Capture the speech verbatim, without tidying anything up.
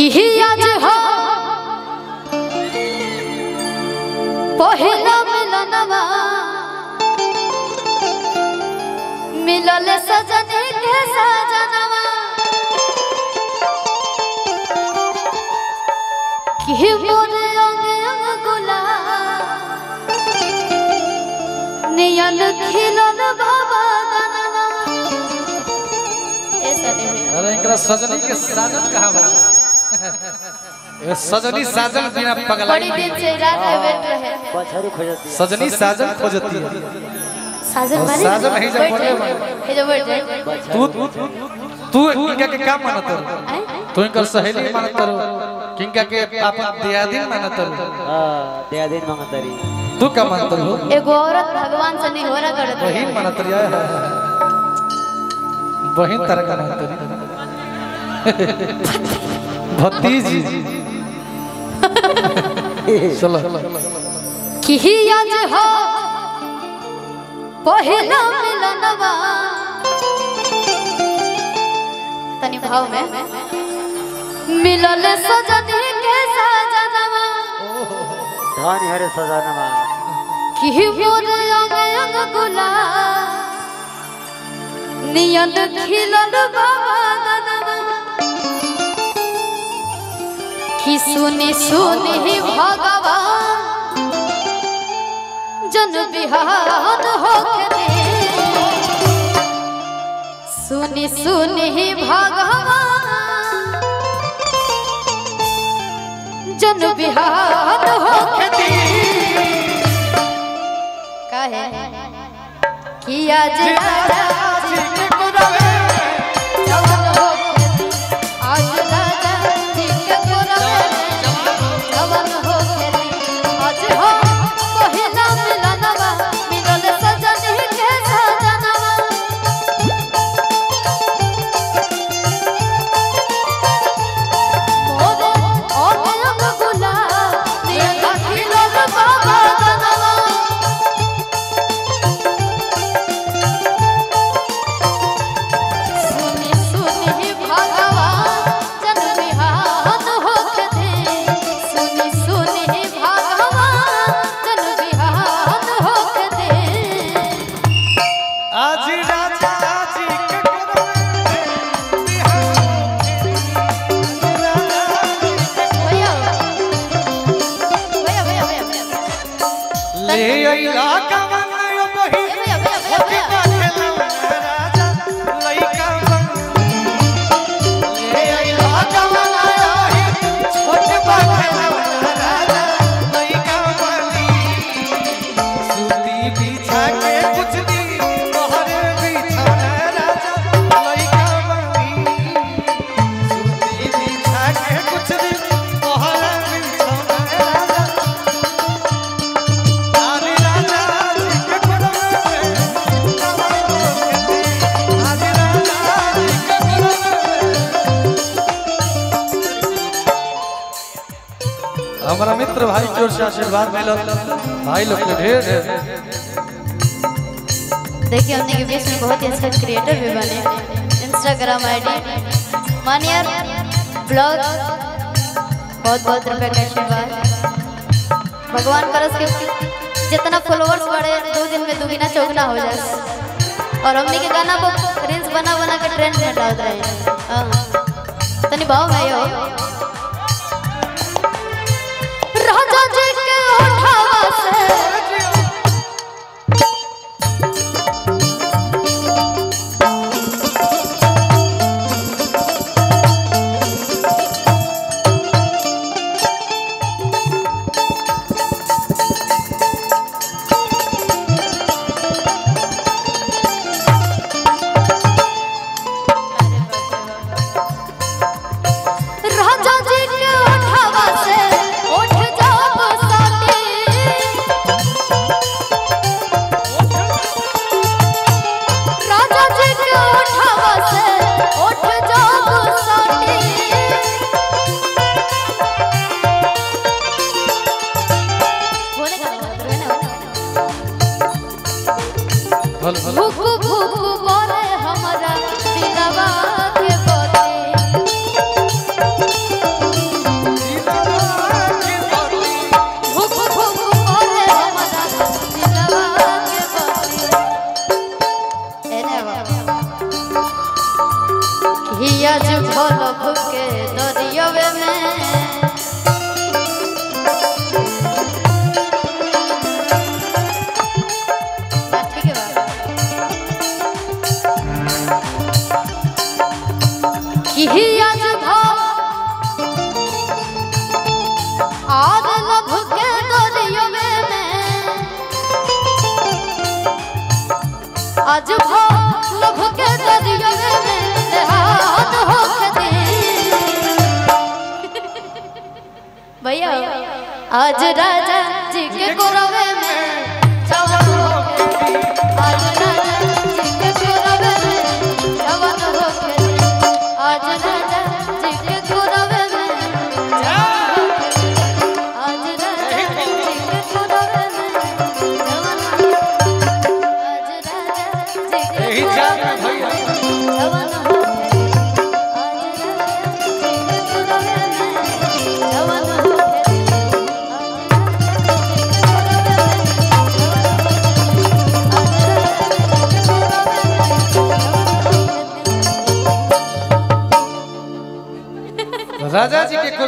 कि आज हो पहिला मिलनवा मिलल सजनी के सजनवा कि मोर अंग अंग गुलाब नियन खिलन बाबा दनवा। अरे एकरा सजनी के साजन कहा बा ये सजनी साजन बिना पगला बड़ी दिन से रात में बैठ रहे बछरू खोजती सजनी साजन खोजती है साजन माने साजन ही जब बोले हे जो बैठ रहे तू तू किनका के काम मानत हो तू इनकर सहेली मानत हो किनका के अपन दियादिन मानत हो हां दियादिन मांगतरी तू का मानत हो एगो औरत भगवान से नहीं होरा करत है बहिन मानत रिया बहिन तरह का मानत भतीजी चलो कि आज हो पहिला मिलनवा तनी भाव में मिलल सजनी के सजनवा धन हरे सजनवा कि मोर अंग अंग गुलाब नियन खिलल बाबा दनवा कि सुनी सुनी भगवान जन बिहान होके दे सुनी सुनी भगवान जन बिहान होके दे काहे कि आज राजा जवान होके दे आज राजा जी के गोरवे जवान होके दे आज हो पहिला मिलनवा मिलल सजनी के सजनवा मोरे अंग अंग गुलाब नियन खिलल बाबा दनवा सुनी सुनी भगवान जन बिहान होके दे सुनी सुनी भगवान जन बिहान होके दे आज राजा जी के भैया भैया भैया भैया ले आइला कमन बही भैया भैया भैया राजा लइका ले आइला कमन आही छोट बाखला राजा लइका बनी सूती बिछा के कुछ दी तोहरे बिछाना राजा लइका बनी सूती बिछा के कुछ दी तोहरे बिछाना राजा आरे राजा जी के गोरवे आरे राजा जी के गोरवे हमारा मित्र भाई की ओर से आशीर्वाद मिलल भाई लोग के ढेर ढेर देखिए हमने के बीच में बहुत ही अच्छा क्रिएटर भी बने इंस्टाग्राम आईडी मानियर ब्लॉग बहुत बहुत रुपए का आशीर्वाद भगवान करस के जितना फॉलोअर्स बढ़े दो दिन में दुगना चौगुना हो जाए और हमने के गाना को रील्स बना बना के ट्रेंड में डाल रहे हैं तनी भाव में यो राजा जी के उठावा से राजा आज भो लभ के दरिया में हाथ हो के भैया आज राजा जी के कोरवे में जवान हो के आज राजा जी के कोरवे में जवान हो के आज राजा जी के कोरवे में जवान हो के आज राजा जी के कोरवे में जवान हो के आज राजा जी के यही जान में भैया जवान हो के आज राजा जी के कोरवे में जवान हो के राजा जी के